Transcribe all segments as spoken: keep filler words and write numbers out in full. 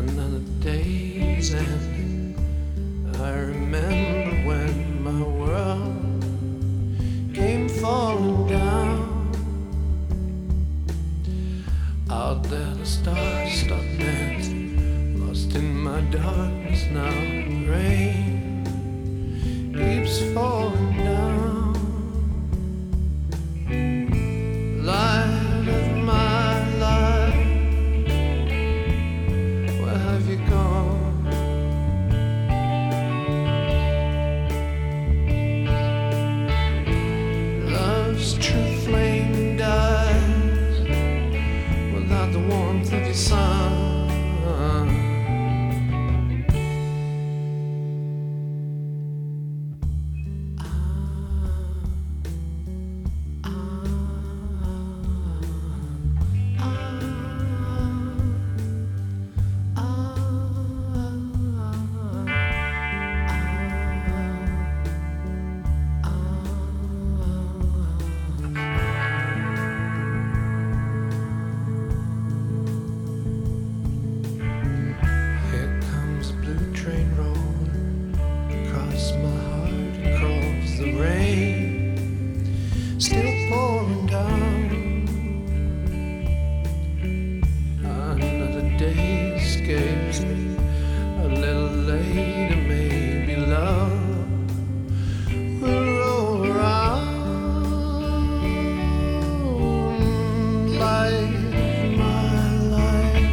Another day's end. I remember when my world came falling down. Out there the stars stopped dancing, lost in my darkness now. Rain keeps falling down. Light of my life, where have you gone? Love's true flame dies without the warmth of your sun. Still pouring down. Another day escapes me. A little later, maybe love will roll around. Light of my life,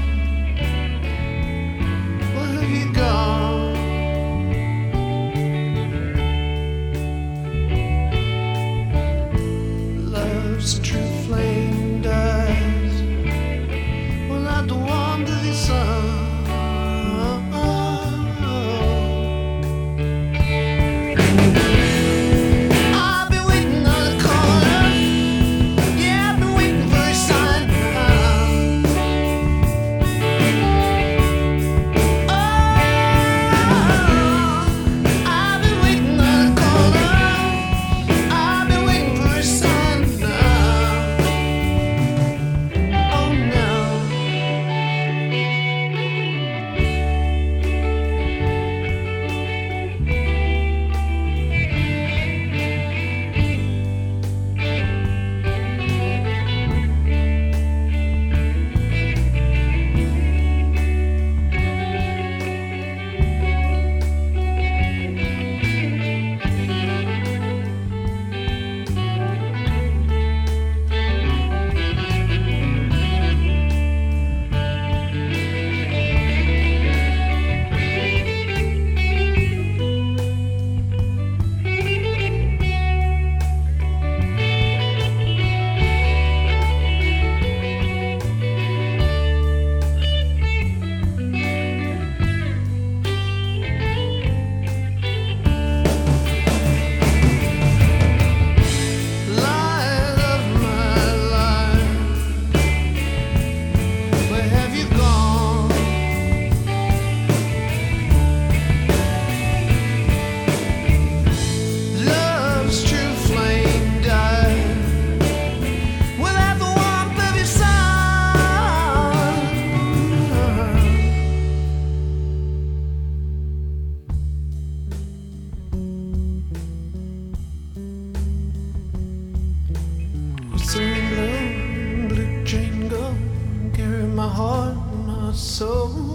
where have you gone? Love's true flame dies without the warmth of the sun. I've been waiting on the corner. Yeah, I've been waiting for a sign. Oh, I've been waiting on the corner. I've been waiting for a sign. Singing blue, blue chain go, carry my heart and my soul.